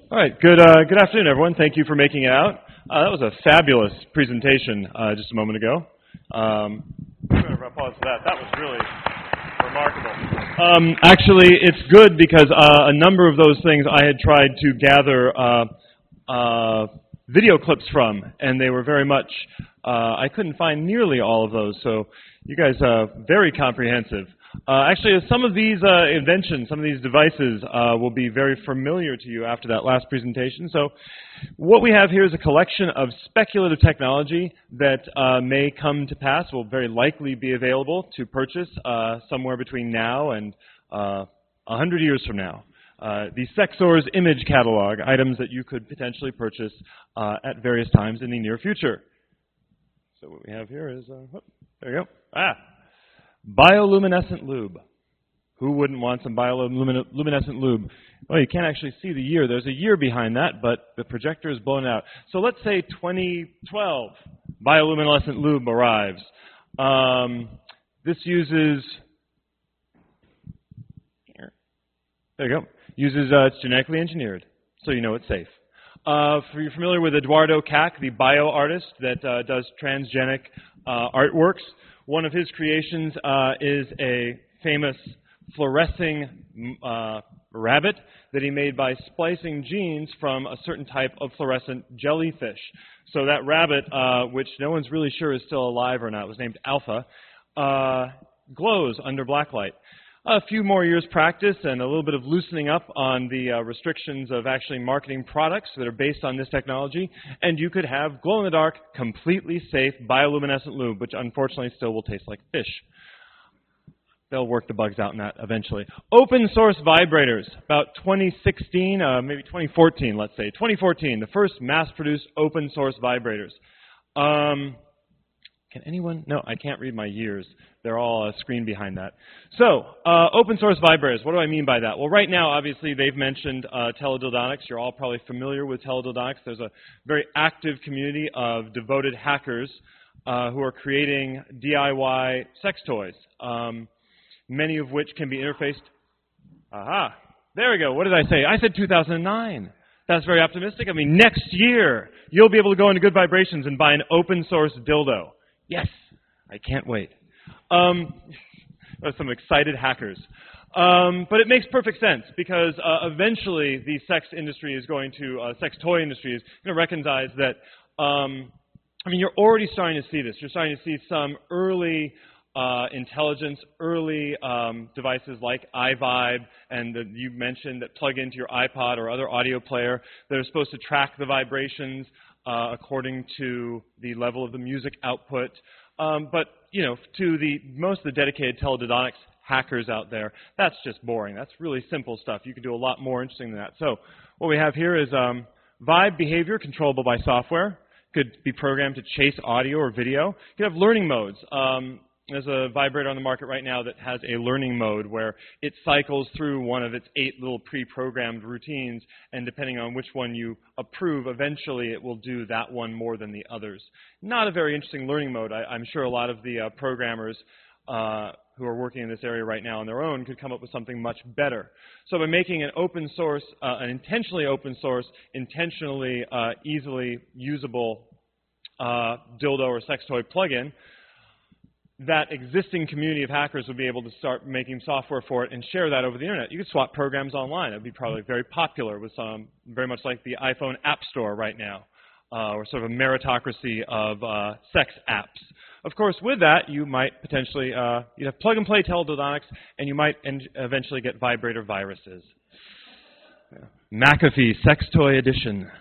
All right, good afternoon, everyone. Thank you for making it out. That was a fabulous presentation just a moment ago. I'm going to pause for that. That was really remarkable. Actually, it's good because a number of those things I had tried to gather video clips from, and they were very much, I couldn't find nearly all of those, so you guys are very comprehensive. Actually, some of these inventions, some of these devices will be very familiar to you after that last presentation. So what we have here is a collection of speculative technology that may come to pass, will very likely be available to purchase somewhere between now and 100 years from now. The Sexors image catalog, items that you could potentially purchase at various times in the near future. So what we have here is, there you go. Bioluminescent lube. Who wouldn't want some bioluminescent lube? Well, you can't actually see the year. There's a year behind that, but the projector is blown out. So let's say 2012, bioluminescent lube arrives. This uses, there you go, it's genetically engineered, so you know it's safe. If you're familiar with Eduardo Kac, the bio artist that does transgenic artworks, one of his creations is a famous fluorescing rabbit that he made by splicing genes from a certain type of fluorescent jellyfish. So that rabbit, which no one's really sure is still alive or not, was named Alpha, glows under blacklight. A few more years practice and a little bit of loosening up on the restrictions of actually marketing products that are based on this technology, and you could have glow-in-the-dark, completely safe bioluminescent lube, which unfortunately still will taste like fish. They'll work the bugs out in that eventually. Open source vibrators, about 2016, maybe 2014, let's say. 2014, the first mass-produced open source vibrators. Can anyone? No, I can't read my years. They're all a screen behind that. So, open source vibrators, what do I mean by that? Well, right now, obviously, they've mentioned teledildonics. You're all probably familiar with teledildonics. There's a very active community of devoted hackers who are creating DIY sex toys, many of which can be interfaced. Aha, there we go. What did I say? I said 2009. That's very optimistic. I mean, next year, you'll be able to go into Good Vibrations and buy an open source dildo. Yes, I can't wait. There's some excited hackers. But it makes perfect sense because eventually the sex toy industry is going to recognize that, you're already starting to see this. You're starting to see some early intelligence, early devices like iVibe and you mentioned that plug into your iPod or other audio player that are supposed to track the vibrations according to the level of the music output. But, to most of the dedicated teledildonics hackers out there, that's just boring. That's really simple stuff. You can do a lot more interesting than that. So what we have here is vibe behavior controllable by software. Could be programmed to chase audio or video. You could have learning modes. There's a vibrator on the market right now that has a learning mode where it cycles through one of its 8 little pre-programmed routines, and depending on which one you approve, eventually it will do that one more than the others. Not a very interesting learning mode. I'm sure a lot of the programmers who are working in this area right now on their own could come up with something much better. So by making an open source, an intentionally open source, intentionally easily usable dildo or sex toy plugin, that existing community of hackers would be able to start making software for it and share that over the internet. You could swap programs online. It would be probably very popular with some, very much like the iPhone App Store right now, or sort of a meritocracy of sex apps. Of course, with that, you might potentially, you'd have plug-and-play teledildonics, and you might eventually get vibrator viruses. Yeah. McAfee Sex Toy Edition.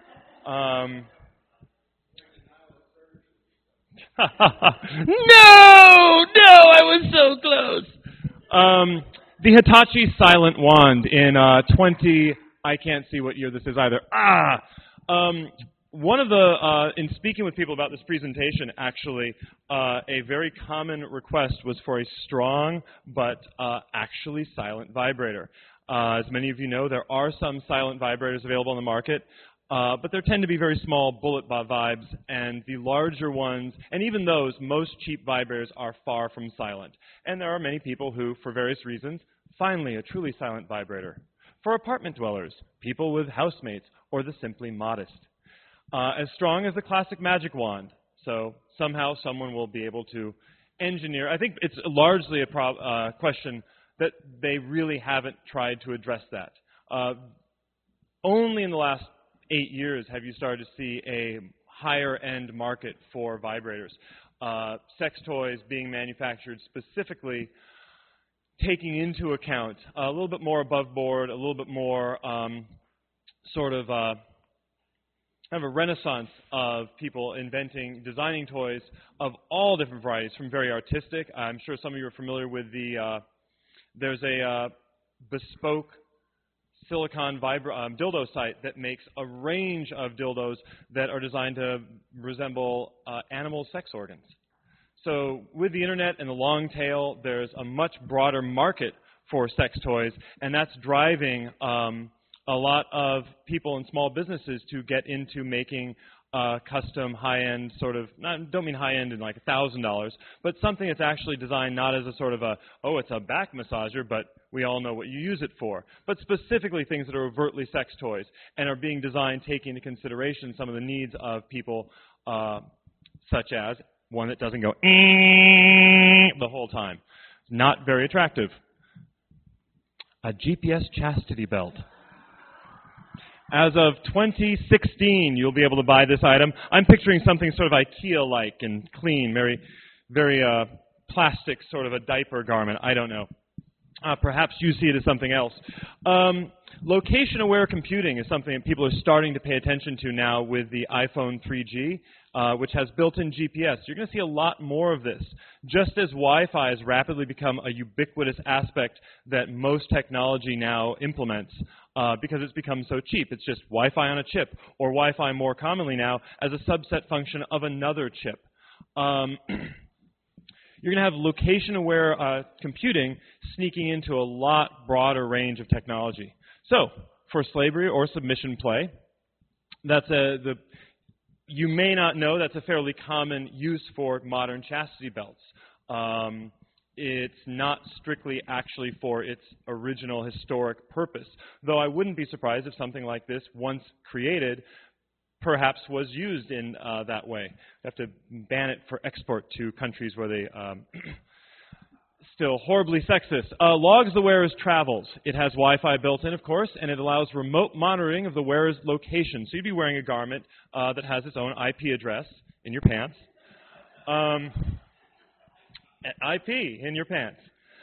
No, I was so close. The Hitachi Silent Wand in I can't see what year this is either. One of the, in speaking with people about this presentation, actually, a very common request was for a strong but actually silent vibrator. As many of you know, there are some silent vibrators available on the market. But there tend to be very small bullet vibes, and the larger ones, and even those, most cheap vibrators are far from silent. And there are many people who, for various reasons, finally a truly silent vibrator. for apartment dwellers, people with housemates, or the simply modest. As strong as the classic magic wand. So somehow someone will be able to engineer. I think it's largely a question that they really haven't tried to address that. Only in the last 8 years have you started to see a higher-end market for vibrators. Sex toys being manufactured specifically taking into account a little bit more above board, a little bit more sort of kind of a renaissance of people designing toys of all different varieties, from very artistic. I'm sure some of you are familiar with there's a bespoke silicone dildo site that makes a range of dildos that are designed to resemble animal sex organs. So with the internet and the long tail, there's a much broader market for sex toys, and that's driving a lot of people and small businesses to get into making custom high-end sort of, don't mean high-end in like $1,000, but something that's actually designed not as a sort of it's a back massager, but we all know what you use it for, but specifically things that are overtly sex toys and are being designed taking into consideration some of the needs of people, such as one that doesn't go the whole time. Not very attractive. A GPS chastity belt. As of 2016, you'll be able to buy this item. I'm picturing something sort of IKEA-like and clean, very, very plastic, sort of a diaper garment. I don't know. Perhaps you see it as something else. Location-aware computing is something that people are starting to pay attention to now with the iPhone 3G, which has built-in GPS. You're going to see a lot more of this. Just as Wi-Fi has rapidly become a ubiquitous aspect that most technology now implements, because it's become so cheap. It's just Wi-Fi on a chip, or Wi-Fi more commonly now as a subset function of another chip. You're going to have location-aware computing sneaking into a lot broader range of technology. So, for slavery or submission play, you may not know that's a fairly common use for modern chastity belts. It's not strictly actually for its original historic purpose, though I wouldn't be surprised if something like this, once created, perhaps was used in that way. You have to ban it for export to countries where they still horribly sexist. Logs the wearer's travels. It has Wi-Fi built in, of course, and it allows remote monitoring of the wearer's location. So you'd be wearing a garment that has its own IP address in your pants. IP in your pants.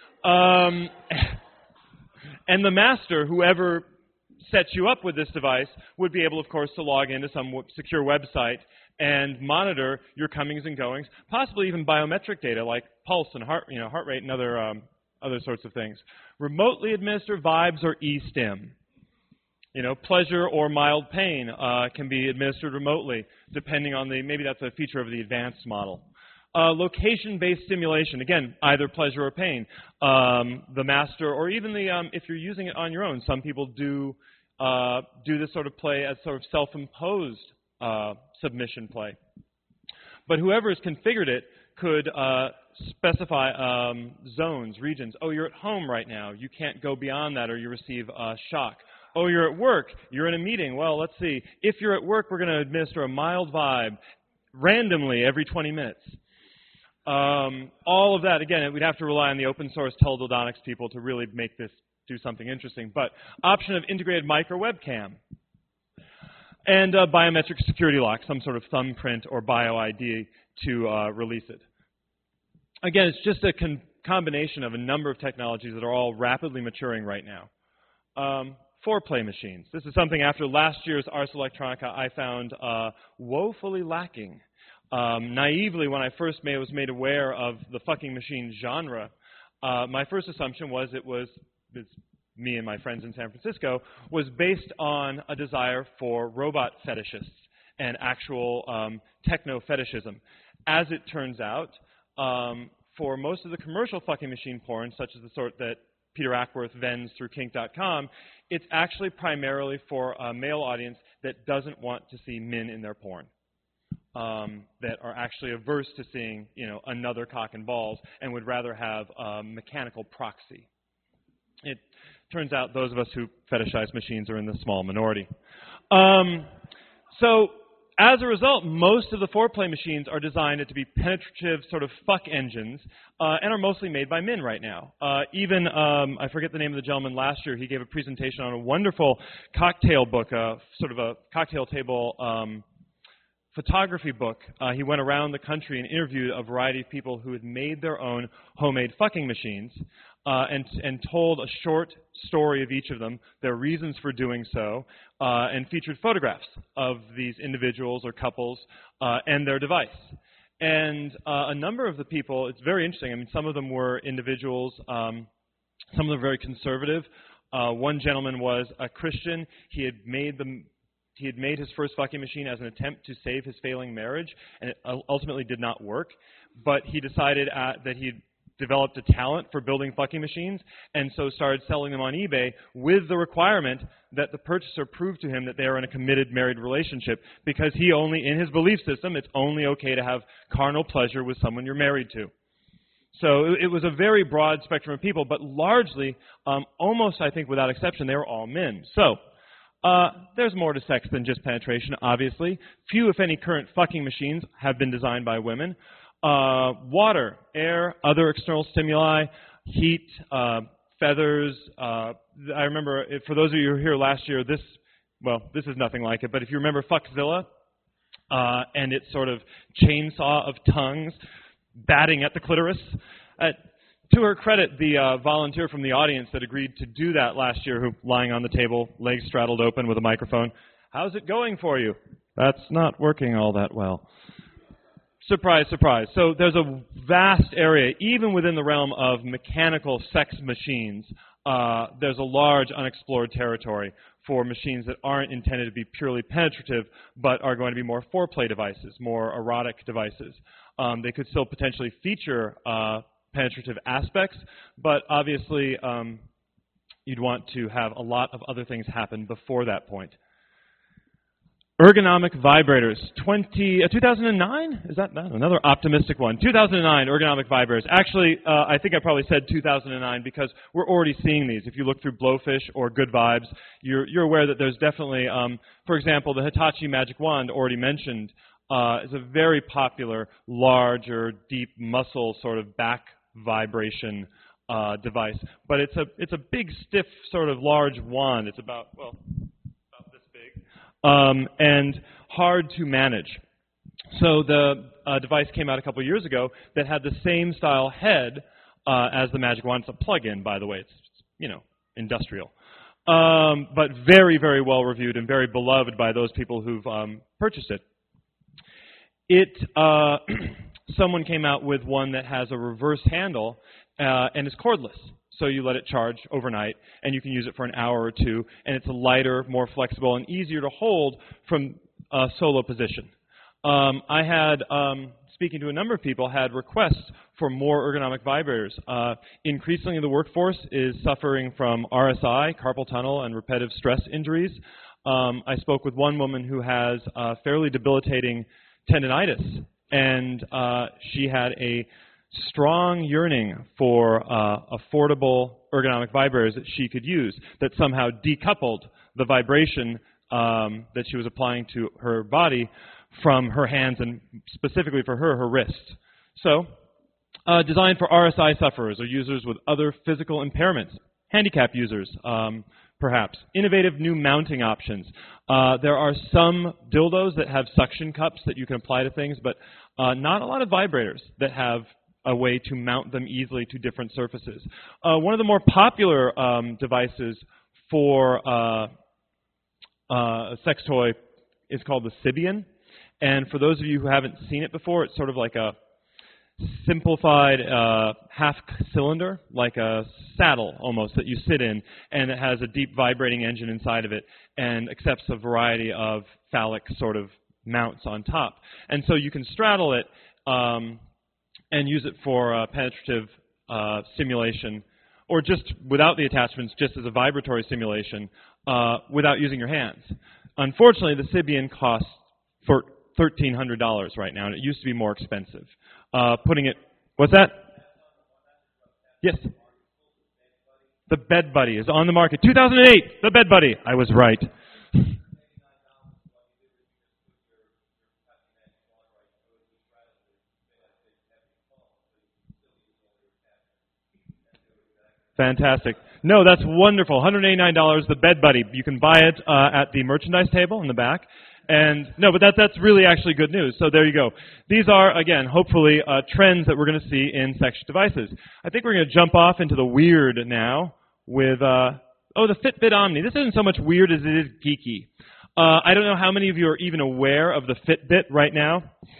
And the master, whoever sets you up with this device, would be able, of course, to log into some secure website and monitor your comings and goings, possibly even biometric data like pulse and heart rate and other sorts of things. Remotely administer vibes or eStim. Pleasure or mild pain can be administered remotely, depending on maybe that's a feature of the advanced model. Location-based stimulation, again, either pleasure or pain. The master, or even if you're using it on your own, some people do this sort of play as sort of self-imposed submission play. But whoever has configured it could specify zones, regions. Oh, you're at home right now. You can't go beyond that or you receive shock. Oh, you're at work. You're in a meeting. Well, let's see. If you're at work, we're going to administer a mild vibe randomly every 20 minutes. All of that, again, we'd have to rely on the open source teledildonics people to really make this do something interesting. But option of integrated micro webcam. And biometric security lock, some sort of thumbprint or bio ID to release it. Again, it's just a combination of a number of technologies that are all rapidly maturing right now. Foreplay machines. This is something after last year's Ars Electronica I found woefully lacking. Naively, when I first was made aware of the fucking machine genre, my first assumption was it's me and my friends in San Francisco, was based on a desire for robot fetishists and actual techno-fetishism. As it turns out, for most of the commercial fucking machine porn, such as the sort that Peter Ackworth vends through kink.com, it's actually primarily for a male audience that doesn't want to see men in their porn. That are actually averse to seeing, another cock and balls and would rather have a mechanical proxy. Turns out those of us who fetishize machines are in the small minority. So as a result, most of the foreplay machines are designed to be penetrative sort of fuck engines and are mostly made by men right now. Even, I forget the name of the gentleman last year, he gave a presentation on a wonderful cocktail book, sort of a cocktail table photography book. He went around the country and interviewed a variety of people who had made their own homemade fucking machines and told a short story of each of them, their reasons for doing so, and featured photographs of these individuals or couples and their device. And a number of the people, it's very interesting, I mean, some of them were individuals, some of them were very conservative. One gentleman was a Christian. He had made his first fucking machine as an attempt to save his failing marriage, and it ultimately did not work. But he decided that he developed a talent for building fucking machines, and so started selling them on eBay with the requirement that the purchaser prove to him that they are in a committed married relationship, because he only, in his belief system, it's only okay to have carnal pleasure with someone you're married to. So it was a very broad spectrum of people, but largely, almost I think without exception, they were all men. So there's more to sex than just penetration, obviously. Few, if any, current fucking machines have been designed by women. Water, air, other external stimuli, heat, feathers. I remember, for those of you who were here last year, this is nothing like it, but if you remember Fuckzilla and its sort of chainsaw of tongues batting at the clitoris, to her credit, the volunteer from the audience that agreed to do that last year, who lying on the table, legs straddled open with a microphone, how's it going for you? That's not working all that well. Surprise, surprise. So there's a vast area, even within the realm of mechanical sex machines, there's a large unexplored territory for machines that aren't intended to be purely penetrative, but are going to be more foreplay devices, more erotic devices. They could still potentially feature penetrative aspects, but obviously you'd want to have a lot of other things happen before that point. Ergonomic vibrators, 2009? Is that another optimistic one? 2009, ergonomic vibrators. Actually, I think I probably said 2009 because we're already seeing these. If you look through Blowfish or Good Vibes, you're aware that there's definitely, for example, the Hitachi Magic Wand already mentioned is a very popular, larger, deep muscle sort of back vibration device. But it's a big, stiff, sort of large wand. It's about this big. And hard to manage. So the device came out a couple years ago that had the same style head as the Magic Wand. It's a plug-in, by the way. It's industrial. But very, very well reviewed and very beloved by those people who've purchased it. Someone came out with one that has a reverse handle and is cordless. So you let it charge overnight, and you can use it for an hour or two, and it's a lighter, more flexible, and easier to hold from a solo position. I had, speaking to a number of people, had requests for more ergonomic vibrators. Increasingly, the workforce is suffering from RSI, carpal tunnel, and repetitive stress injuries. I spoke with one woman who has fairly debilitating tendinitis, and she had a strong yearning for affordable ergonomic vibrators that she could use that somehow decoupled the vibration that she was applying to her body from her hands and specifically for her wrists. So, designed for RSI sufferers or users with other physical impairments, handicap users, perhaps. Innovative new mounting options. There are some dildos that have suction cups that you can apply to things, but not a lot of vibrators that have a way to mount them easily to different surfaces. One of the more popular devices for a sex toy is called the Sybian. And for those of you who haven't seen it before, it's sort of like a simplified half cylinder, like a saddle almost that you sit in, and it has a deep vibrating engine inside of it and accepts a variety of phallic sort of mounts on top. And so you can straddle it and use it for penetrative stimulation, or just without the attachments, just as a vibratory stimulation, without using your hands. Unfortunately, the Sybian costs for $1,300 right now, and it used to be more expensive. What's that? Yes. The Bed Buddy is on the market. 2008, the Bed Buddy. I was right. Fantastic. No, that's wonderful. $189, the Bed Buddy. You can buy it at the merchandise table in the back. And no, but that's really actually good news. So there you go. These are, again, hopefully trends that we're going to see in sexual devices. I think we're going to jump off into the weird now with, the Fitbit Omni. This isn't so much weird as it is geeky. I don't know how many of you are even aware of the Fitbit right now.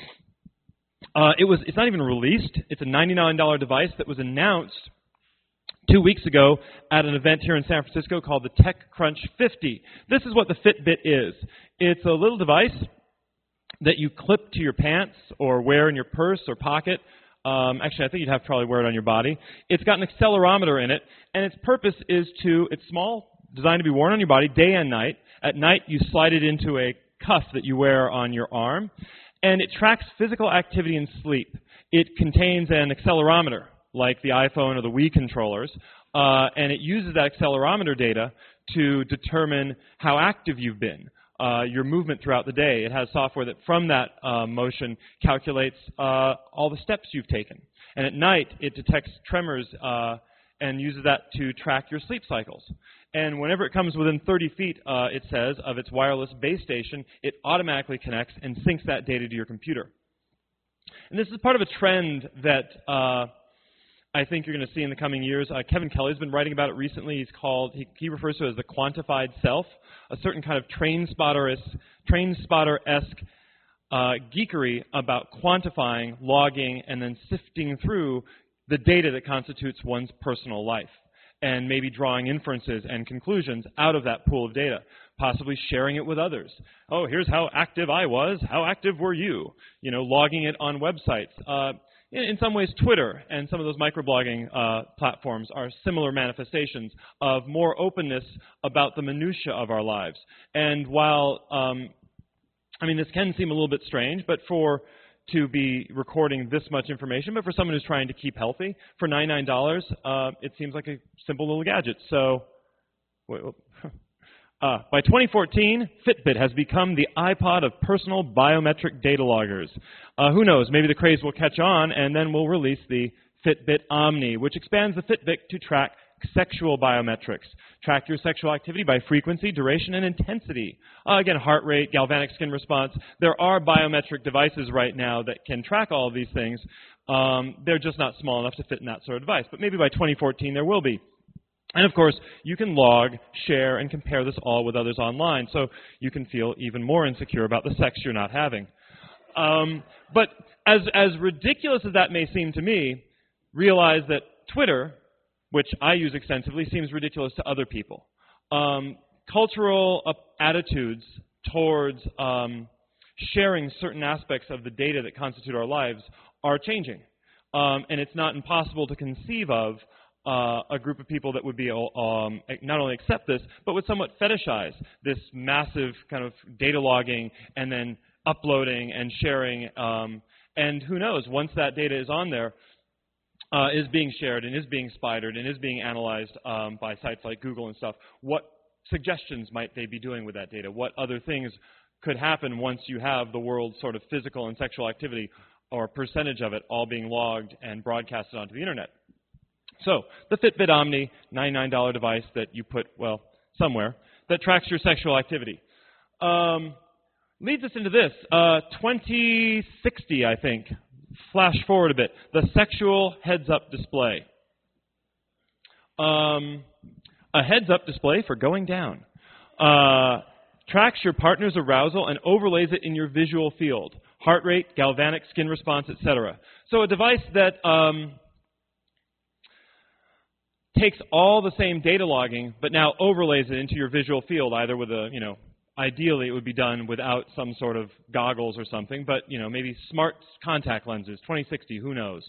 It's not even released. It's a $99 device that was announced 2 weeks ago at an event here in San Francisco called the TechCrunch 50. This is what the Fitbit is. It's a little device that you clip to your pants or wear in your purse or pocket. Actually, I think you'd have to probably wear it on your body. It's got an accelerometer in it, and its purpose is it's small, designed to be worn on your body day and night. At night, you slide it into a cuff that you wear on your arm, and it tracks physical activity and sleep. It contains an accelerometer, like the iPhone or the Wii controllers, and it uses that accelerometer data to determine how active you've been, your movement throughout the day. It has software that from that motion calculates all the steps you've taken. And at night, it detects tremors and uses that to track your sleep cycles. And whenever it comes within 30 feet, it says, of its wireless base station, it automatically connects and syncs that data to your computer. And this is part of a trend that I think you're going to see in the coming years. Kevin Kelly's been writing about it recently. He refers to it as the quantified self, a certain kind of train spotter-esque geekery about quantifying, logging, and then sifting through the data that constitutes one's personal life, and maybe drawing inferences and conclusions out of that pool of data, possibly sharing it with others. Oh, here's how active I was. How active were you? Logging it on websites. In some ways, Twitter and some of those microblogging platforms are similar manifestations of more openness about the minutiae of our lives. And while, this can seem a little bit strange, but to be recording this much information, but for someone who's trying to keep healthy, for $99, it seems like a simple little gadget. So, by 2014, Fitbit has become the iPod of personal biometric data loggers. Who knows, maybe the craze will catch on, and then we'll release the Fitbit Omni, which expands the Fitbit to track sexual biometrics. Track your sexual activity by frequency, duration, and intensity. Again, heart rate, galvanic skin response. There are biometric devices right now that can track all of these things. They're just not small enough to fit in that sort of device, but maybe by 2014 there will be. And of course, you can log, share, and compare this all with others online, so you can feel even more insecure about the sex you're not having. But as ridiculous as that may seem to me, realize that Twitter, which I use extensively, seems ridiculous to other people. Cultural attitudes towards sharing certain aspects of the data that constitute our lives are changing. And it's not impossible to conceive of a group of people that would be not only accept this, but would somewhat fetishize this massive kind of data logging and then uploading and sharing. And who knows, once that data is on there, is being shared and is being spidered and is being analyzed by sites like Google and stuff, what suggestions might they be doing with that data? What other things could happen once you have the world's sort of physical and sexual activity or percentage of it all being logged and broadcasted onto the internet? So, the Fitbit Omni, $99 device that you put, somewhere, that tracks your sexual activity. Leads us into this. 2060, I think. Flash forward a bit. The sexual heads-up display. A heads-up display for going down. Tracks your partner's arousal and overlays it in your visual field. Heart rate, galvanic skin response, etc. So a device that takes all the same data logging, but now overlays it into your visual field, either with ideally it would be done without some sort of goggles or something, but, maybe smart contact lenses, 2060, who knows.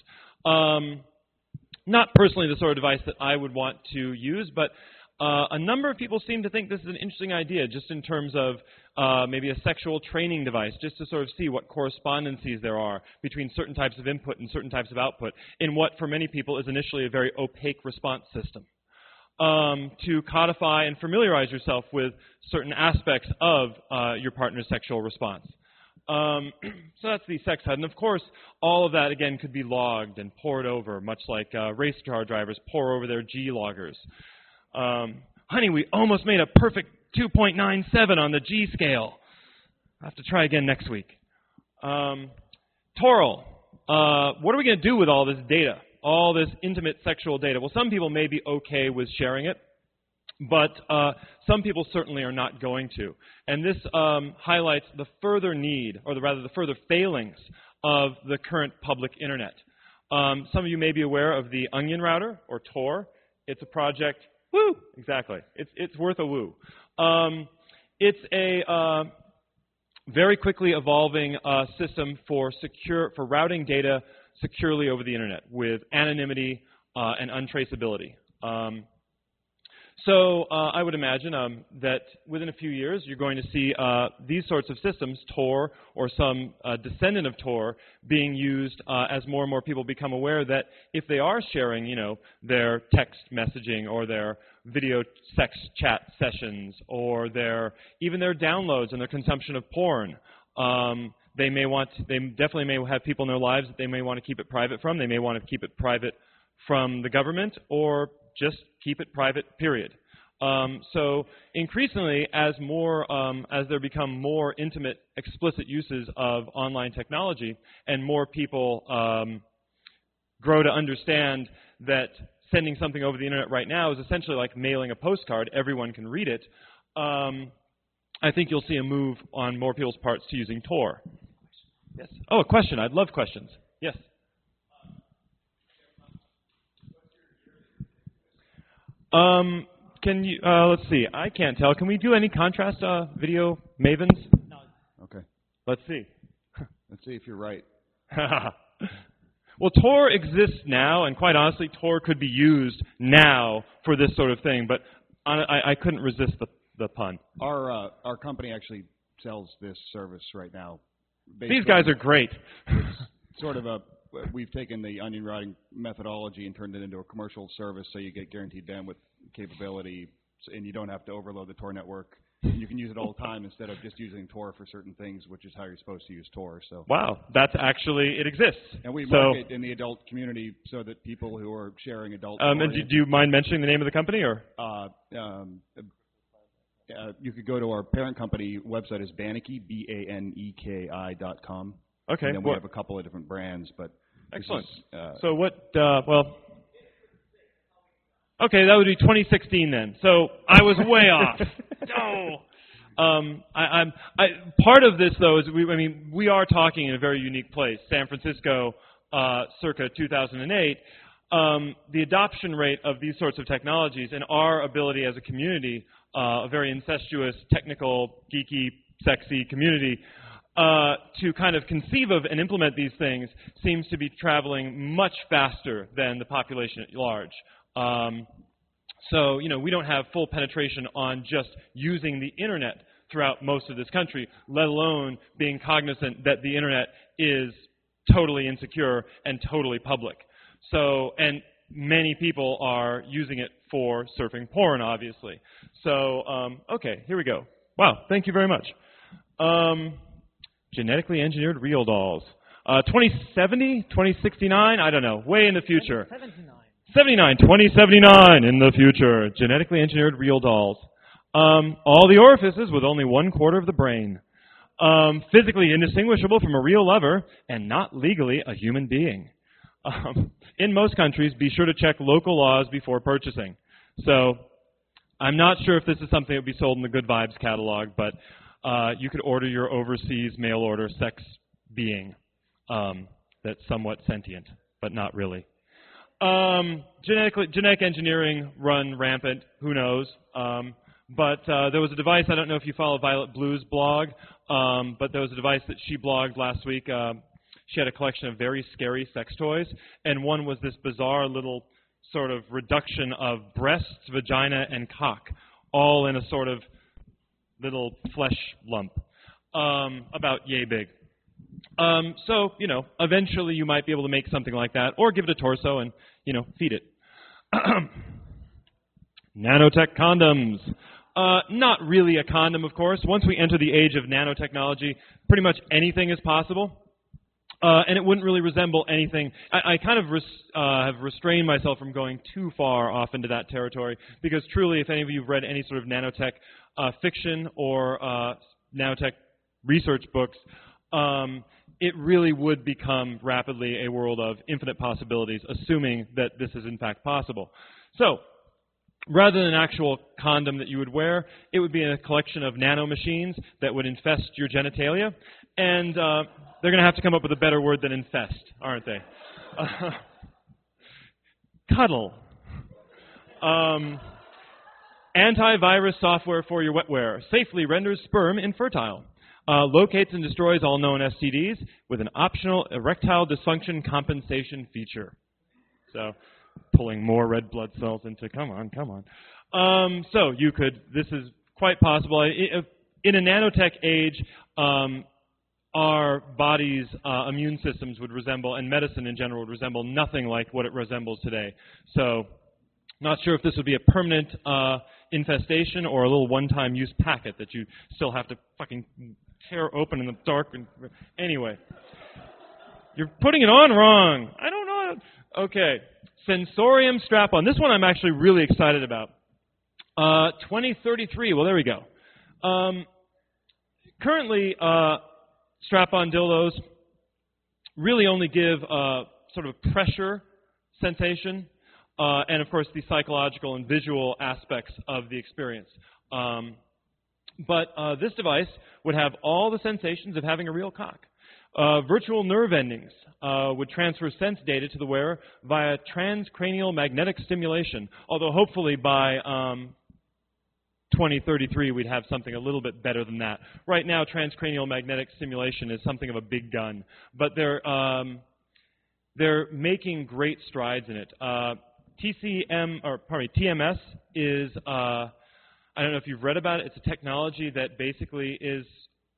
Not personally the sort of device that I would want to use, but a number of people seem to think this is an interesting idea, just in terms of maybe a sexual training device, just to sort of see what correspondencies there are between certain types of input and certain types of output in what, for many people, is initially a very opaque response system. to codify and familiarize yourself with certain aspects of your partner's sexual response. So that's the sex HUD. And of course, all of that, again, could be logged and poured over, much like race car drivers pour over their G-loggers. Honey, we almost made a perfect 2.97 on the G scale. I'll have to try again next week. Toral. What are we going to do with all this data, all this intimate sexual data? Well, some people may be okay with sharing it, but some people certainly are not going to. And this highlights the further need, or rather the further failings of the current public internet. Some of you may be aware of the Onion Router, or Tor. It's a project, woo, exactly. It's worth a woo. It's a very quickly evolving system for routing data securely over the internet with anonymity and untraceability. So I would imagine that within a few years you're going to see these sorts of systems, Tor or some descendant of Tor, being used as more and more people become aware that if they are sharing, their text messaging or their video sex chat sessions or even their downloads and their consumption of porn, they definitely may have people in their lives that they may want to keep it private from. They may want to keep it private from the government, or just keep it private, period. So increasingly, as there become more intimate, explicit uses of online technology, and more people grow to understand that sending something over the internet right now is essentially like mailing a postcard. Everyone can read it. I think you'll see a move on more people's parts to using Tor. Yes. Oh, a question. I'd love questions. Yes. Can you, let's see, I can't tell. Can we do any contrast video mavens? No. Okay. Let's see. Let's see if you're right. Well, Tor exists now, and quite honestly, Tor could be used now for this sort of thing, but I couldn't resist the pun. Our company actually sells this service right now. These guys are great. It's sort of we've taken the onion routing methodology and turned it into a commercial service, so you get guaranteed bandwidth capability, and you don't have to overload the Tor network. You can use it all the time instead of just using Tor for certain things, which is how you're supposed to use Tor. So wow, it exists. And we market in the adult community so that people who are sharing adult. And do you mind mentioning the name of the company, or? You could go to our parent company website is Baneki, BANEKI.com. Okay. And then we have a couple of different brands, but excellent. So what? Okay, that would be 2016 then. So I was way off. No. Part of this though is we are talking in a very unique place, San Francisco, circa 2008. The adoption rate of these sorts of technologies and our ability as a community, a very incestuous, technical, geeky, sexy community, to kind of conceive of and implement these things seems to be traveling much faster than the population at large. So, we don't have full penetration on just using the internet throughout most of this country, let alone being cognizant that the internet is totally insecure and totally public. So, and many people are using it for surfing porn, obviously. So, okay, here we go. Wow, thank you very much. Genetically engineered real dolls. 2070, 2069, I don't know, way in the future. 2079 in the future. Genetically engineered real dolls. All the orifices with only 1/4 of the brain. Physically indistinguishable from a real lover and not legally a human being. In most countries, be sure to check local laws before purchasing. So I'm not sure if this is something that would be sold in the Good Vibes catalog, but you could order your overseas mail order sex being that's somewhat sentient, but not really. Genetic engineering run rampant, who knows. But there was a device, I don't know if you follow Violet Blue's blog, but there was a device that she blogged last week. She had a collection of very scary sex toys, and one was this bizarre little sort of reduction of breasts, vagina, and cock, all in a sort of little flesh lump, about yay big. So, eventually you might be able to make something like that, or give it a torso and, feed it. Nanotech condoms. Not really a condom, of course. Once we enter the age of nanotechnology, pretty much anything is possible. And it wouldn't really resemble anything. I kind of have restrained myself from going too far off into that territory, because truly, if any of you have read any sort of nanotech fiction or nanotech research books, it really would become rapidly a world of infinite possibilities, assuming that this is in fact possible. So, rather than an actual condom that you would wear, it would be a collection of nanomachines that would infest your genitalia, and they're going to have to come up with a better word than infest, aren't they? Cuddle. Antivirus software for your wetware safely renders sperm infertile. Locates and destroys all known STDs with an optional erectile dysfunction compensation feature. So, pulling more red blood cells into, come on. So, this is quite possible. In a nanotech age, our body's immune systems would resemble, and medicine in general would resemble nothing like what it resembles today. So, not sure if this would be a permanent infestation or a little one-time use packet that you still have to fucking tear open in the dark. Anyway, you're putting it on wrong. I don't know. Okay, Sensorium strap-on. This one I'm actually really excited about. 2033. Well, there we go. Currently, strap-on dildos really only give sort of pressure sensation and, of course, the psychological and visual aspects of the experience. But this device would have all the sensations of having a real cock. Virtual nerve endings would transfer sense data to the wearer via transcranial magnetic stimulation, although hopefully by 2033 we'd have something a little bit better than that. Right now, transcranial magnetic stimulation is something of a big gun, but they're making great strides in it. TMS is, I don't know if you've read about it, it's a technology that basically is,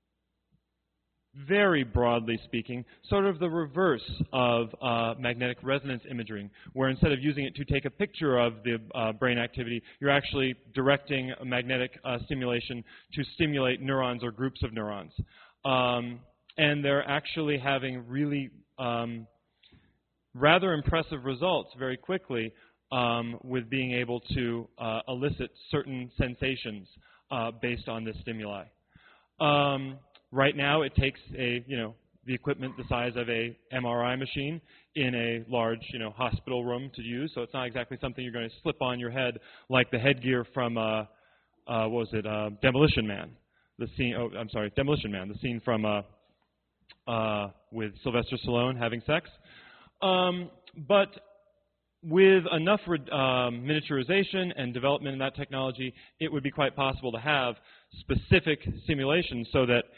very broadly speaking, sort of the reverse of magnetic resonance imaging, where instead of using it to take a picture of the brain activity, you're actually directing a magnetic stimulation to stimulate neurons or groups of neurons. And they're actually having really rather impressive results very quickly with being able to elicit certain sensations based on this stimuli. Right now, it takes the equipment the size of a MRI machine in a large, hospital room to use. So it's not exactly something you're going to slip on your head like the headgear from Demolition Man. Demolition Man. The scene from with Sylvester Stallone having sex. But with enough miniaturization and development in that technology, it would be quite possible to have specific simulations so that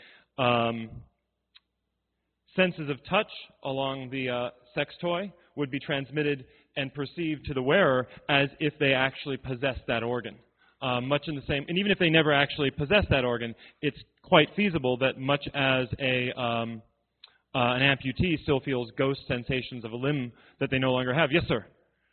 senses of touch along the sex toy would be transmitted and perceived to the wearer as if they actually possessed that organ. Much in the same, and even if they never actually possess that organ, it's quite feasible that much as an amputee still feels ghost sensations of a limb that they no longer have. Yes, sir?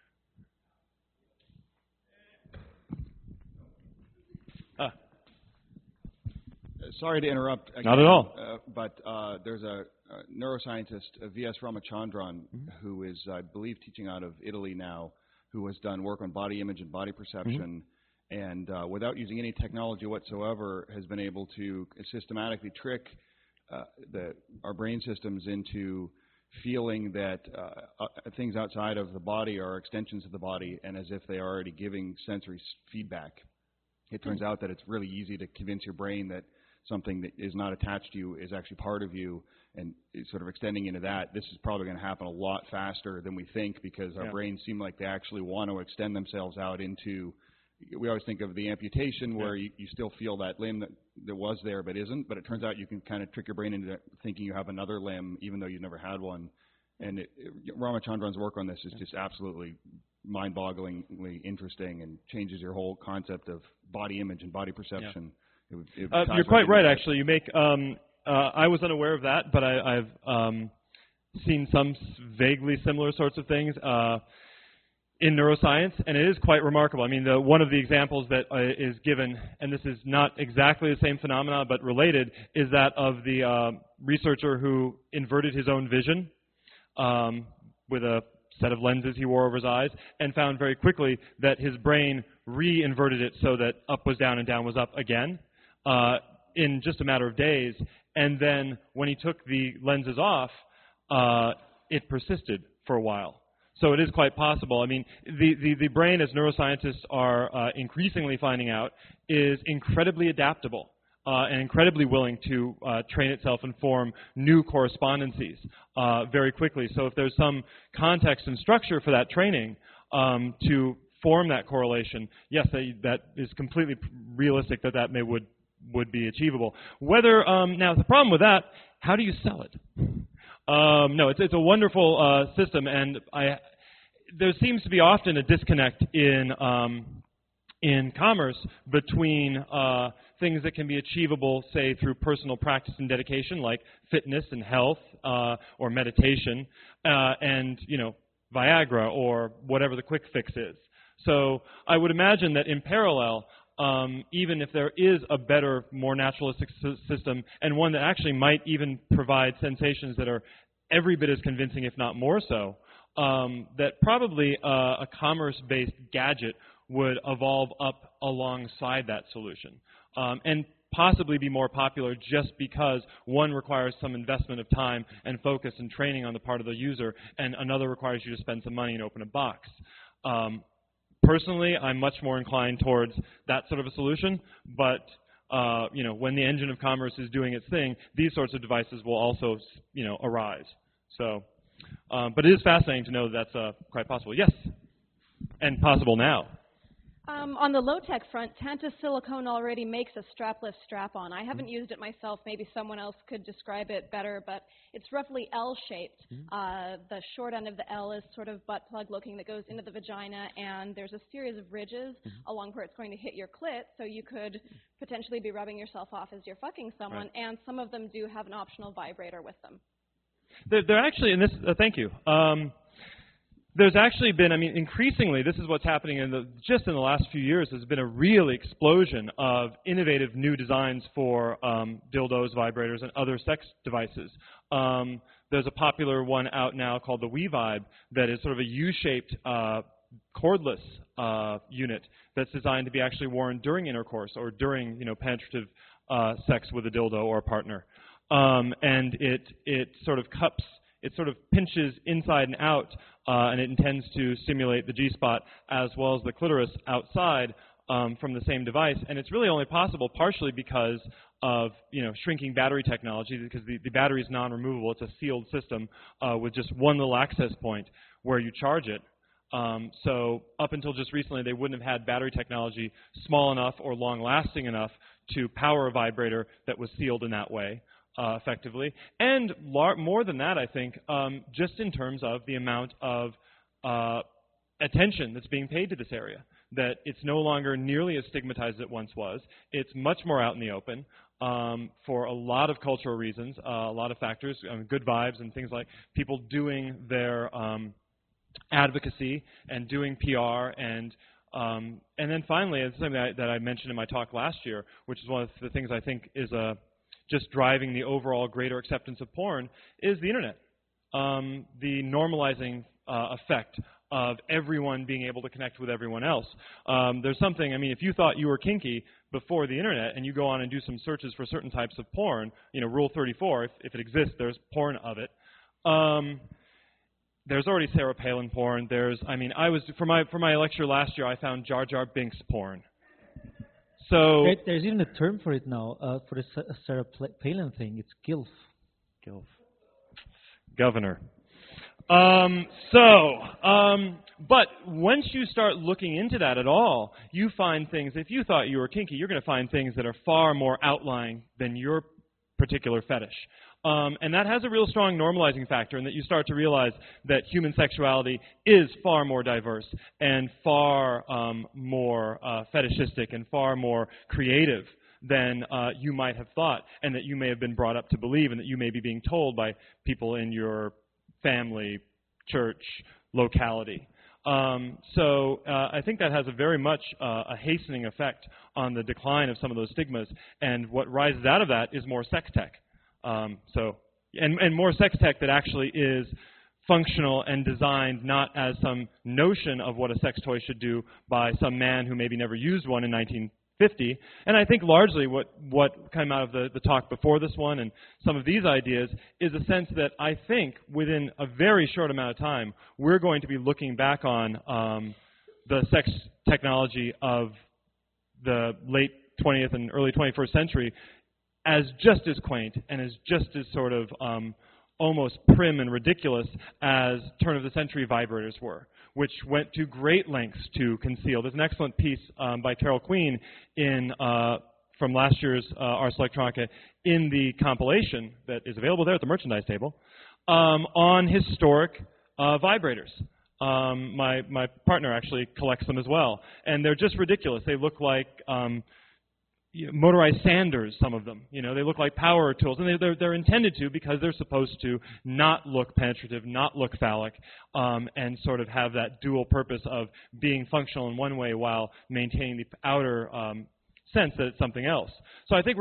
Sorry to interrupt again, not at all. But there's a neuroscientist, V.S. Ramachandran, who is, I believe, teaching out of Italy now, who has done work on body image and body perception, and without using any technology whatsoever, has been able to systematically trick our brain systems into feeling that things outside of the body are extensions of the body, and as if they are already giving sensory feedback. It turns out that it's really easy to convince your brain that something that is not attached to you is actually part of you, and sort of extending into that. This is probably going to happen a lot faster than we think, because our brains seem like they actually want to extend themselves out into, we always think of the amputation where you still feel that limb that was there but isn't, but it turns out you can kind of trick your brain into thinking you have another limb even though you've never had one. And Ramachandran's work on this is just absolutely mind-bogglingly interesting and changes your whole concept of body image and body perception. You're quite right, actually. You make. I was unaware of that, but I've seen some vaguely similar sorts of things. in neuroscience, and it is quite remarkable. I mean, one of the examples that is given, and this is not exactly the same phenomena, but related, is that of the researcher who inverted his own vision with a set of lenses he wore over his eyes, and found very quickly that his brain re-inverted it so that up was down and down was up again in just a matter of days. And then when he took the lenses off, it persisted for a while. So it is quite possible. I mean, the brain, as neuroscientists are increasingly finding out, is incredibly adaptable and incredibly willing to train itself and form new correspondences very quickly. So if there's some context and structure for that training to form that correlation, yes, that is completely realistic that would be achievable. Whether now the problem with that, how do you sell it? No, it's a wonderful system, and there seems to be often a disconnect in commerce between things that can be achievable, say, through personal practice and dedication, like fitness and health or meditation, and Viagra or whatever the quick fix is. So I would imagine that in parallel, even if there is a better, more naturalistic system, and one that actually might even provide sensations that are every bit as convincing, if not more so, that probably a commerce-based gadget would evolve up alongside that solution, and possibly be more popular just because one requires some investment of time and focus and training on the part of the user, and another requires you to spend some money and open a box. Personally, I'm much more inclined towards that sort of a solution, but when the engine of commerce is doing its thing, these sorts of devices will also arise. So, but it is fascinating to know that that's quite possible. Yes, and possible now. On the low-tech front, Tantus Silicone already makes a strapless strap-on. I haven't used it myself. Maybe someone else could describe it better, but it's roughly L-shaped. The short end of the L is sort of butt plug looking that goes into the vagina, and there's a series of ridges along where it's going to hit your clit, so you could potentially be rubbing yourself off as you're fucking someone, and some of them do have an optional vibrator with them. They're actually, in this, thank you. There's actually been, increasingly, this is what's happening just in the last few years, there's been a real explosion of innovative new designs for dildos, vibrators, and other sex devices. There's a popular one out now called the WeVibe that is sort of a U-shaped cordless unit that's designed to be actually worn during intercourse or during, penetrative sex with a dildo or a partner. And it sort of cups, it sort of pinches inside and out, and it intends to stimulate the G-spot as well as the clitoris outside from the same device. And it's really only possible partially because of shrinking battery technology, because the battery is non-removable. It's a sealed system with just one little access point where you charge it. So up until just recently, they wouldn't have had battery technology small enough or long-lasting enough to power a vibrator that was sealed in that way. Effectively. And more than that, I think, just in terms of the amount of attention that's being paid to this area, that it's no longer nearly as stigmatized as it once was. It's much more out in the open for a lot of cultural reasons, a lot of factors, good vibes and things like people doing their advocacy and doing PR and then finally, it's something that I mentioned in my talk last year, which is one of the things I think is just driving the overall greater acceptance of porn, is the internet. The normalizing effect of everyone being able to connect with everyone else. There's something, if you thought you were kinky before the internet and you go on and do some searches for certain types of porn, Rule 34, if it exists, there's porn of it. There's already Sarah Palin porn. For my lecture last year, I found Jar Jar Binks porn. So there's even a term for it now, for the Sarah Palin thing. It's GILF. GILF. Governor. But once you start looking into that at all, you find things, if you thought you were kinky, you're going to find things that are far more outlying than your particular fetish. And that has a real strong normalizing factor in that you start to realize that human sexuality is far more diverse and far more fetishistic and far more creative than you might have thought, and that you may have been brought up to believe, and that you may be being told by people in your family, church, locality. I think that has a very much a hastening effect on the decline of some of those stigmas, and what rises out of that is more sex tech. And more sex tech that actually is functional and designed not as some notion of what a sex toy should do by some man who maybe never used one in 1950. And I think largely what came out of the talk before this one and some of these ideas is a sense that I think within a very short amount of time, we're going to be looking back on the sex technology of the late 20th and early 21st century as just as quaint and as just as sort of almost prim and ridiculous as turn-of-the-century vibrators were, which went to great lengths to conceal. There's an excellent piece by Carol Queen from last year's Ars Electronica in the compilation that is available there at the merchandise table on historic vibrators. My partner actually collects them as well, and they're just ridiculous. They look like motorized sanders, some of them. They look like power tools, and they're intended to because they're supposed to not look penetrative, not look phallic, and sort of have that dual purpose of being functional in one way while maintaining the outer sense that it's something else. So I think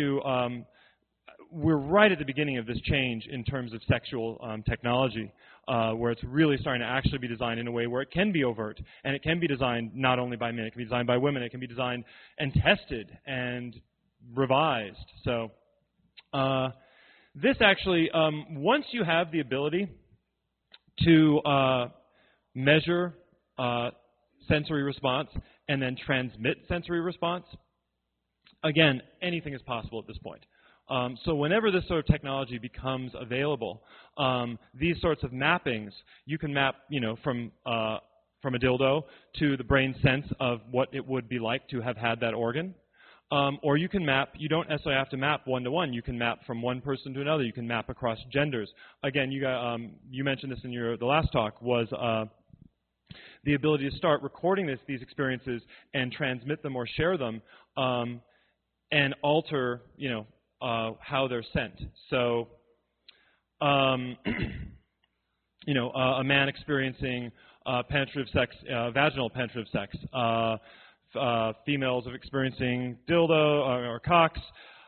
we're right at the beginning of this change in terms of sexual technology, where it's really starting to actually be designed in a way where it can be overt, and it can be designed not only by men, it can be designed by women, it can be designed and tested and revised. So this actually, once you have the ability to measure sensory response and then transmit sensory response, again, anything is possible at this point. So whenever this sort of technology becomes available, these sorts of mappings, you can map, from a dildo to the brain sense of what it would be like to have had that organ. Or you can map, you don't necessarily have to map one-to-one. You can map from one person to another. You can map across genders. Again, you mentioned this in the last talk, was the ability to start recording these experiences and transmit them or share them and alter, how they're sent. So, a man experiencing penetrative sex, vaginal penetrative sex, females of experiencing dildo or cocks,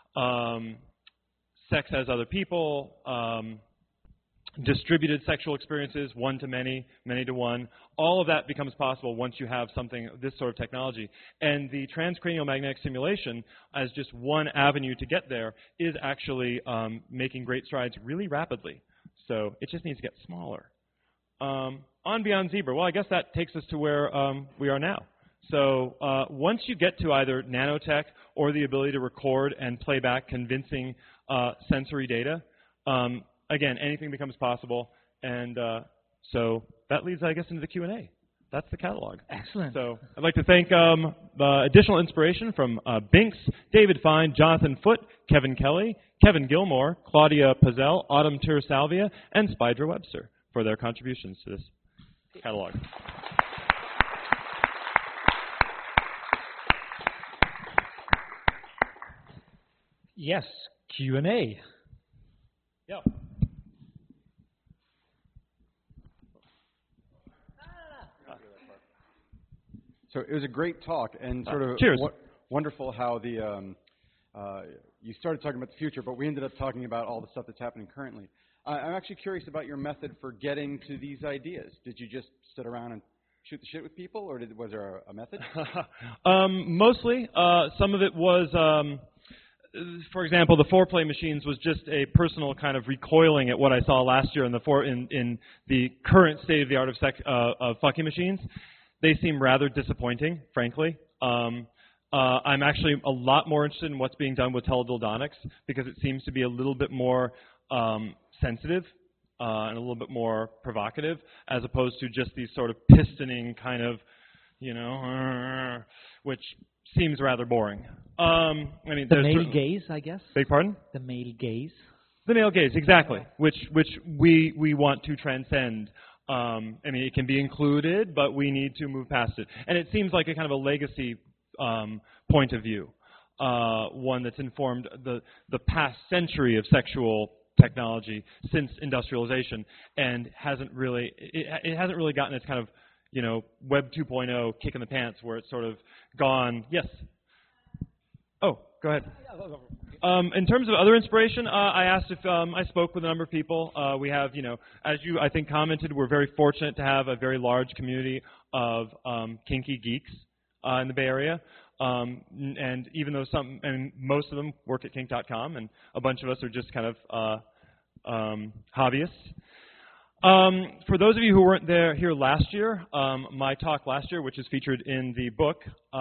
sex as other people, distributed sexual experiences, one to many, many to one. All of that becomes possible once you have this sort of technology. And the transcranial magnetic stimulation, as just one avenue to get there, is actually making great strides really rapidly. So it just needs to get smaller. On Beyond Zebra, well, I guess that takes us to where we are now. So once you get to either nanotech or the ability to record and play back convincing sensory data, again, anything becomes possible, and so that leads, I guess, into the Q&A. That's the catalog. Excellent. So I'd like to thank additional inspiration from Binks, David Fine, Jonathan Foote, Kevin Kelly, Kevin Gilmore, Claudia Pazel, Autumn Tir-Salvia, and Spydra Webster for their contributions to this catalog. Yes, Q&A. Yeah. So it was a great talk, and sort of wonderful how you started talking about the future, but we ended up talking about all the stuff that's happening currently. I'm actually curious about your method for getting to these ideas. Did you just sit around and shoot the shit with people, or was there a method? Mostly. Some of it was, for example, the foreplay machines was just a personal kind of recoiling at what I saw last year in the current state of the art of fucking machines. They seem rather disappointing, frankly. I'm actually a lot more interested in what's being done with teledildonics because it seems to be a little bit more sensitive and a little bit more provocative, as opposed to just these sort of pistoning kind of, which seems rather boring. The male gaze, I guess. Beg pardon? The male gaze. The male gaze, exactly, which we want to transcend. It can be included, but we need to move past it. And it seems like a kind of a legacy point of view, one that's informed the past century of sexual technology since industrialization, and hasn't really gotten its kind of Web 2.0 kick in the pants where it's sort of gone. Yes. Oh, go ahead. In terms of other inspiration, I asked if I spoke with a number of people. We have, as you, I think, commented, we're very fortunate to have a very large community of kinky geeks in the Bay Area. And even though most of them work at kink.com, and a bunch of us are just kind of hobbyists. For those of you who weren't here last year, my talk last year, which is featured in the book,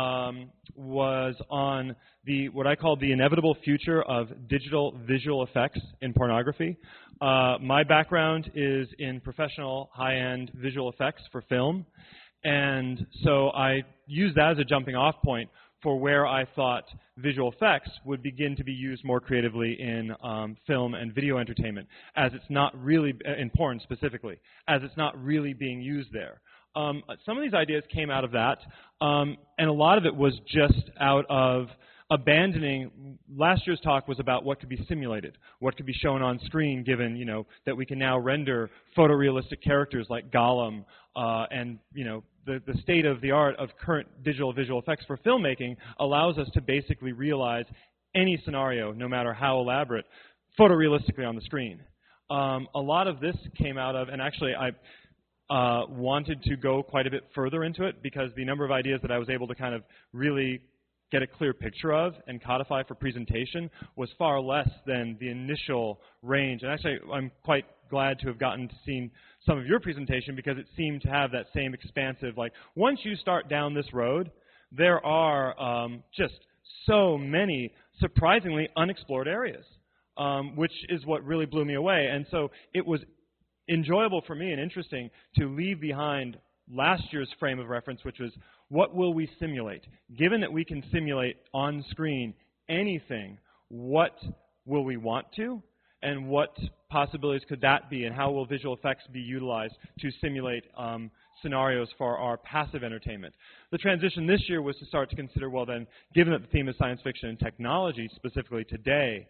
was on what I call the inevitable future of digital visual effects in pornography. My background is in professional high-end visual effects for film, and so I used that as a jumping-off point for where I thought visual effects would begin to be used more creatively in film and video entertainment, as it's not really, in porn specifically, as it's not really being used there. Some of these ideas came out of that, and a lot of it was just out of abandoning. Last year's talk was about what could be simulated, what could be shown on screen, given that we can now render photorealistic characters like Gollum, and the state of the art of current digital visual effects for filmmaking allows us to basically realize any scenario, no matter how elaborate, photorealistically on the screen. A lot of this came out of, and actually I wanted to go quite a bit further into it because the number of ideas that I was able to kind of really get a clear picture of and codify for presentation was far less than the initial range. And actually, I'm quite glad to have gotten to see some of your presentation because it seemed to have that same expansive, once you start down this road, there are just so many surprisingly unexplored areas, which is what really blew me away. And so it was enjoyable for me and interesting to leave behind last year's frame of reference, which was, what will we simulate? Given that we can simulate on screen anything, what will we want to? And what possibilities could that be? And how will visual effects be utilized to simulate scenarios for our passive entertainment? The transition this year was to start to consider, well then, given that the theme is science fiction and technology, specifically today,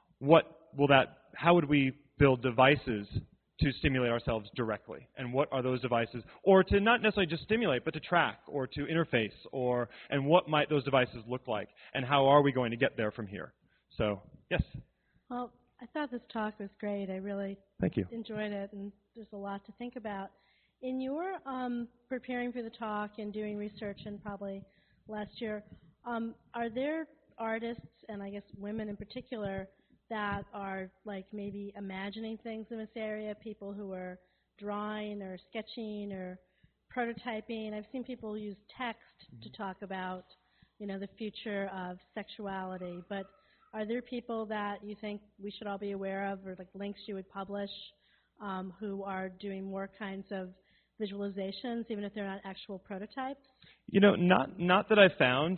how would we build devices to stimulate ourselves directly? And what are those devices? Or to not necessarily just stimulate, but to track or to interface, and what might those devices look like? And how are we going to get there from here? So, yes? Well, I thought this talk was great. I really enjoyed it, and there's a lot to think about. In your preparing for the talk and doing research, and probably last year, are there artists, and I guess women in particular, that are maybe imagining things in this area, people who are drawing or sketching or prototyping? I've seen people use text to talk about, the future of sexuality, but are there people that you think we should all be aware of, or links you would publish, who are doing more kinds of visualizations, even if they're not actual prototypes? Not that I found.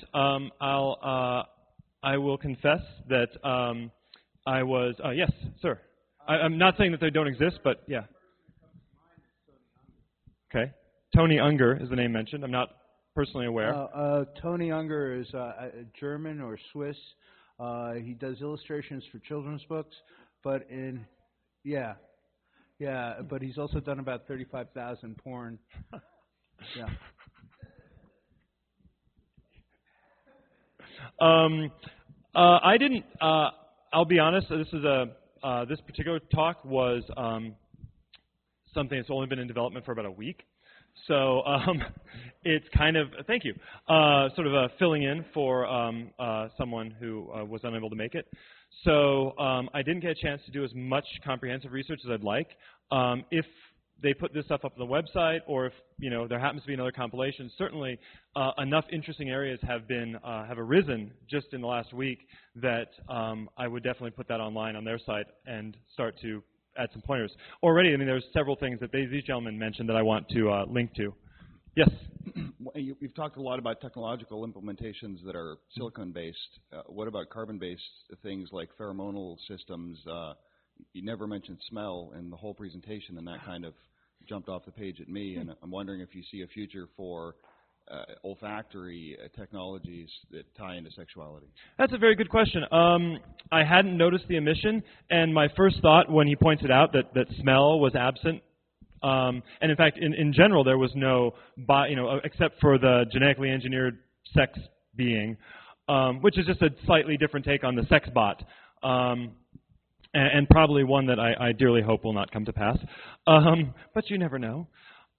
I will confess that I was, yes, sir. I'm not saying that they don't exist, but yeah. Okay. Tony Unger is the name mentioned. I'm not personally aware. Tony Unger is German or Swiss. He does illustrations for children's books, but but he's also done about 35,000 porn. Yeah. I didn't. I'll be honest. This particular talk was something that's only been in development for about a week. So it's kind of, thank you, sort of filling in for someone who was unable to make it. So I didn't get a chance to do as much comprehensive research as I'd like. If they put this stuff up on the website, or if there happens to be another compilation, certainly enough interesting areas have arisen just in the last week that I would definitely put that online on their site and start to add some pointers. Already, there's several things that these gentlemen mentioned that I want to link to. Yes? We've talked a lot about technological implementations that are silicon-based. What about carbon-based things like pheromonal systems? You never mentioned smell in the whole presentation, and that kind of jumped off the page at me. And I'm wondering if you see a future for olfactory technologies that tie into sexuality. That's a very good question. I hadn't noticed the emission, and my first thought when he pointed out that smell was absent And in fact, in general, there was no, except for the genetically engineered sex being, which is just a slightly different take on the sex bot, and probably one that I dearly hope will not come to pass. But you never know.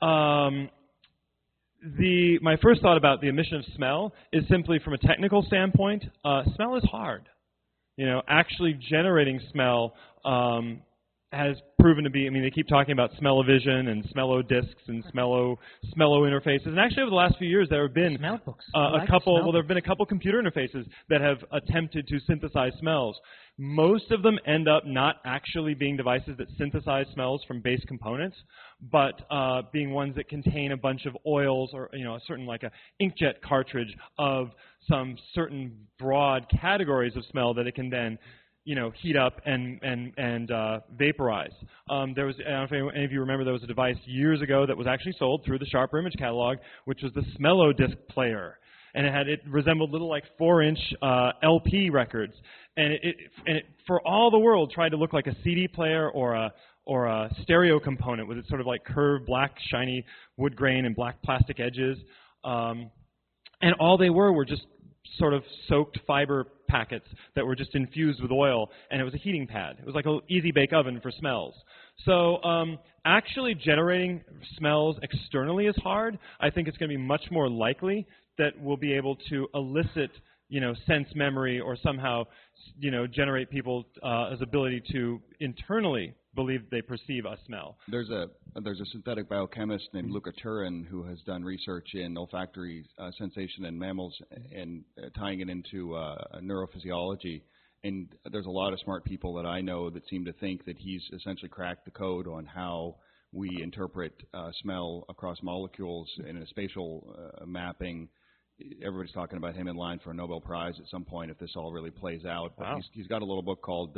My first thought about the emission of smell is simply from a technical standpoint. Smell is hard. Actually generating smell has proven to be, they keep talking about smell-o-vision and smell-o-discs and smell-o interfaces. And actually over the last few years there have been there have been a couple computer interfaces that have attempted to synthesize smells. Most of them end up not actually being devices that synthesize smells from base components, but being ones that contain a bunch of oils or a certain like a inkjet cartridge of some certain broad categories of smell that it can then heat up and vaporize. There was, I don't know if any of you remember, there was a device years ago that was actually sold through the Sharper Image Catalog, which was the Smell-O-Disc player. And it resembled little like 4-inch LP records. And it for all the world tried to look like a CD player or a stereo component with its sort of like curved black shiny wood grain and black plastic edges. And all they were just sort of soaked fiber packets that were just infused with oil, and it was a heating pad. It was like an easy bake oven for smells. So actually generating smells externally is hard. I think it's going to be much more likely that we'll be able to elicit sense memory or somehow generate people's ability to internally believe they perceive a smell. There's a synthetic biochemist named Luca Turin who has done research in olfactory sensation in mammals and tying it into neurophysiology. And there's a lot of smart people that I know that seem to think that he's essentially cracked the code on how we interpret smell across molecules in a spatial mapping. Everybody's talking about him in line for a Nobel Prize at some point if this all really plays out. But wow. He's got a little book called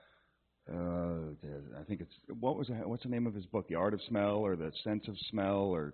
I think it's what's the name of his book? The Art of Smell or the Sense of Smell or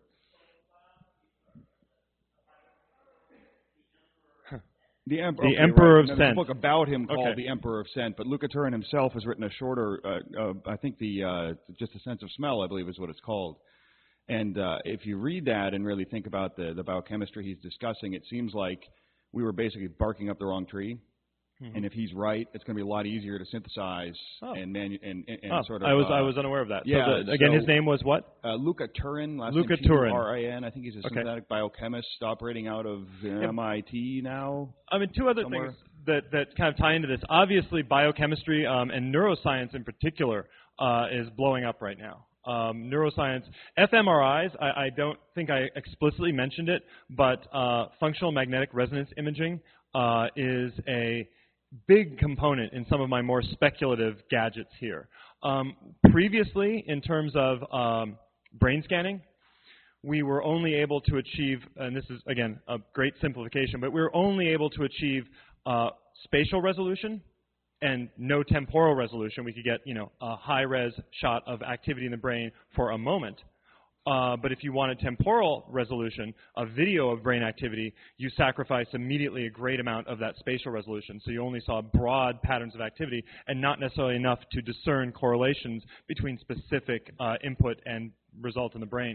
The Emperor of Scent. Scent. There's a book about him called The Emperor of Scent, but Luca Turin himself has written a shorter, I think just a Sense of Smell, I believe is what it's called. And if you read that and really think about the biochemistry he's discussing, it seems like we were basically barking up the wrong tree. Mm-hmm. And if he's right, it's going to be a lot easier to synthesize and sort of. I was unaware of that. Yeah. So his name was what? Luca Turin. Luca Turin. Turin. I think he's a synthetic biochemist operating out of MIT now. Two other things that kind of tie into this. Obviously, biochemistry and neuroscience in particular is blowing up right now. Neuroscience, fMRIs, I don't think I explicitly mentioned it, but functional magnetic resonance imaging is a big component in some of my more speculative gadgets here. Previously, in terms of brain scanning, we were only able to achieve, and this is, again, a great simplification, but we were only able to achieve spatial resolution and no temporal resolution. We could get, a high-res shot of activity in the brain for a moment. But if you wanted temporal resolution, a video of brain activity, you sacrificed immediately a great amount of that spatial resolution. So you only saw broad patterns of activity and not necessarily enough to discern correlations between specific input and result in the brain.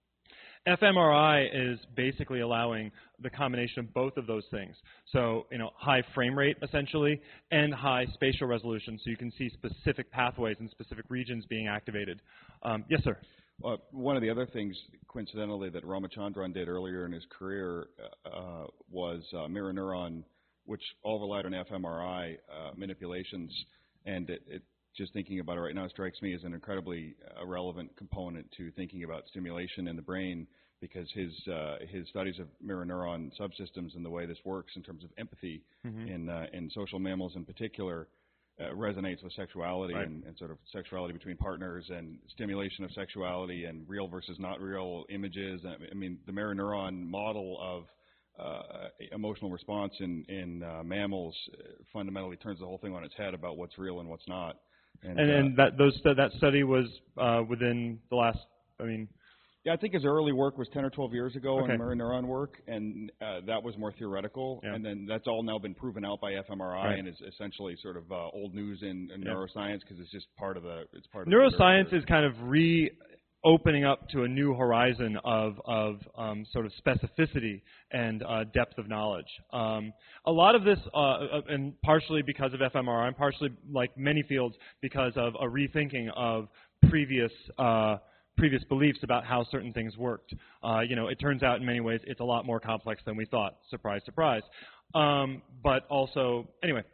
fMRI is basically allowing the combination of both of those things. So, high frame rate, essentially, and high spatial resolution, so you can see specific pathways and specific regions being activated. Yes, sir? One of the other things, coincidentally, that Ramachandran did earlier in his career was mirror neuron, which all relied on fMRI manipulations. And it just thinking about it right now strikes me as an incredibly relevant component to thinking about stimulation in the brain, because his studies of mirror neuron subsystems and the way this works in terms of empathy in social mammals in particular resonates with sexuality and sort of sexuality between partners and stimulation of sexuality and real versus not real images. I mean, the mirror neuron model of emotional response in mammals fundamentally turns the whole thing on its head about what's real and what's not. And that study was within the last, Yeah, I think his early work was 10 or 12 years ago on mirror neuron work, and that was more theoretical. Yeah. And then that's all now been proven out by fMRI and is essentially sort of old news in neuroscience because it's just part of the. It's part of neuroscience is kind of opening up to a new horizon of sort of specificity and depth of knowledge. A lot of this, and partially because of fMRI, and partially, like many fields, because of a rethinking of previous beliefs about how certain things worked. It turns out in many ways it's a lot more complex than we thought. Surprise, surprise. But also, anyway,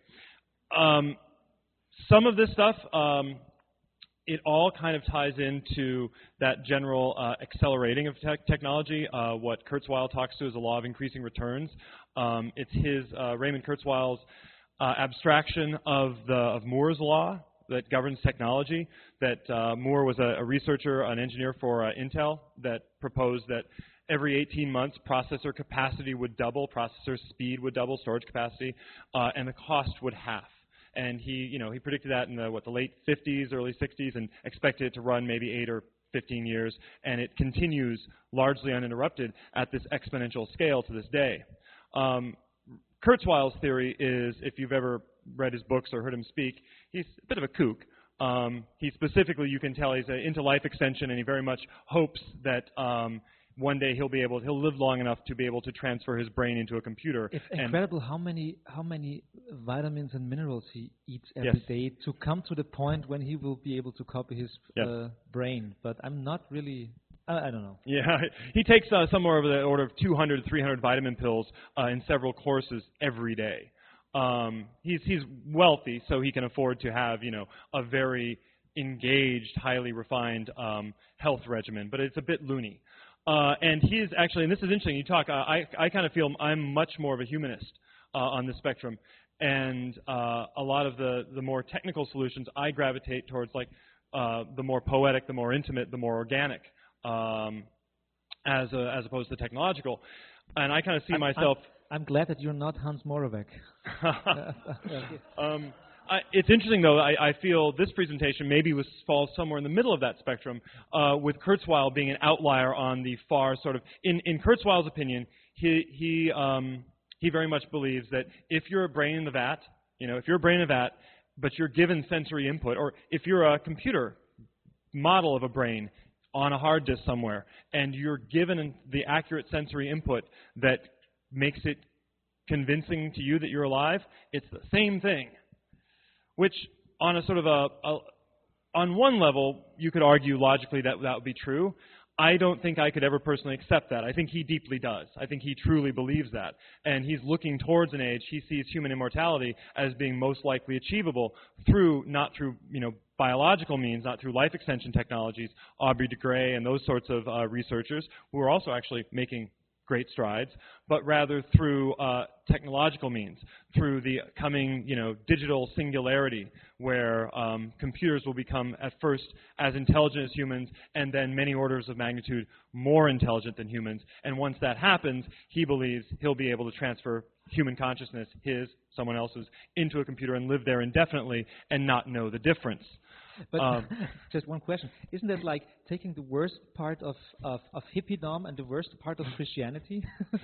some of this stuff, it all kind of ties into that general accelerating of technology. What Kurzweil talks to is the law of increasing returns. It's his Raymond Kurzweil's abstraction of Moore's law that governs technology. That Moore was a researcher, an engineer for Intel, that proposed that every 18 months processor capacity would double, processor speed would double, storage capacity, and the cost would half. And he predicted that in the late 50s, early 60s, and expected it to run maybe 8 or 15 years. And it continues largely uninterrupted at this exponential scale to this day. Kurzweil's theory is, if you've ever read his books or heard him speak, he's a bit of a kook. He specifically, you can tell, he's into life extension, and he very much hopes that one day he'll live long enough to be able to transfer his brain into a computer. It's incredible how many vitamins and minerals he eats every day to come to the point when he will be able to copy his brain. But I'm not really, I don't know. Yeah, he takes somewhere over the order of 200 to 300 vitamin pills in several courses every day. He's wealthy, so he can afford to have, a very engaged, highly refined health regimen, but it's a bit loony. And he is actually, and this is interesting, you talk, I kind of feel I'm much more of a humanist on the spectrum. And a lot of the more technical solutions, I gravitate towards like the more poetic, the more intimate, the more organic, as opposed to technological. And I kind of see myself... I'm glad that you're not Hans Moravec. It's interesting, though. I feel this presentation maybe falls somewhere in the middle of that spectrum, with Kurzweil being an outlier on the far sort of. In Kurzweil's opinion, he very much believes that if you're a brain in the vat, but you're given sensory input, or if you're a computer model of a brain on a hard disk somewhere, and you're given the accurate sensory input that makes it convincing to you that you're alive, it's the same thing. Which, on a sort of on one level, you could argue logically that would be true. I don't think I could ever personally accept that. I think he deeply does. I think he truly believes that. And he's looking towards an age, he sees human immortality as being most likely achievable not through biological means, not through life extension technologies. Aubrey de Grey and those sorts of researchers who are also actually making great strides, but rather through technological means, through the coming, digital singularity, where computers will become at first as intelligent as humans, and then many orders of magnitude more intelligent than humans. And once that happens, he believes he'll be able to transfer human consciousness, someone else's, into a computer and live there indefinitely and not know the difference. But just one question. Isn't that like taking the worst part of hippiedom and the worst part of Christianity?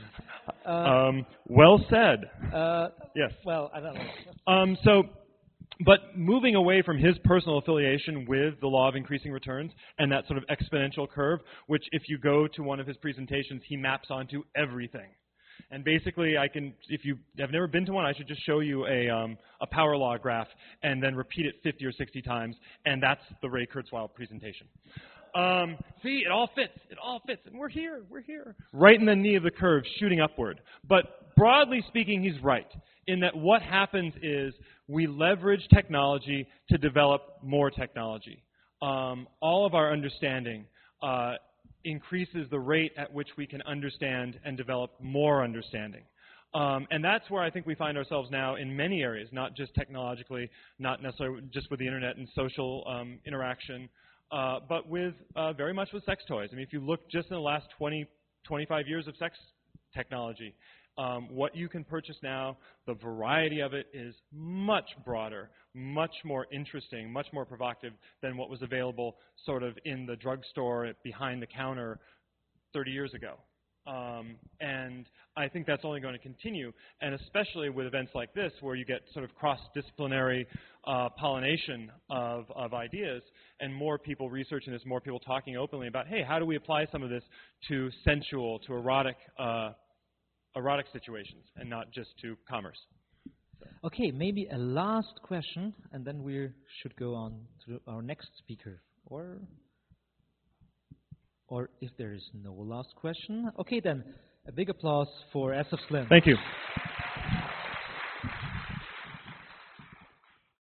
Well said. Yes. Well, I don't know. But moving away from his personal affiliation with the law of increasing returns and that sort of exponential curve, which if you go to one of his presentations, he maps onto everything. And basically, if you have never been to one, I should just show you a power law graph and then repeat it 50 or 60 times, and that's the Ray Kurzweil presentation. See, it all fits, and we're here, right in the knee of the curve, shooting upward. But broadly speaking, he's right, in that what happens is we leverage technology to develop more technology. All of our understanding increases the rate at which we can understand and develop more understanding. And that's where I think we find ourselves now in many areas, not just technologically, not necessarily just with the internet and social interaction, but with very much with sex toys. I mean, if you look just in the last 20, 25 years of sex technology, what you can purchase now, the variety of it is much broader, much more interesting, much more provocative than what was available sort of in the drugstore behind the counter 30 years ago. And I think that's only going to continue, and especially with events like this where you get sort of cross-disciplinary pollination of ideas and more people researching this, more people talking openly about, hey, how do we apply some of this to sensual, to erotic situations and not just to commerce. Okay, maybe a last question, and then we should go on to our next speaker. Or if there is no last question, okay then, a big applause for SF Slim. Thank you.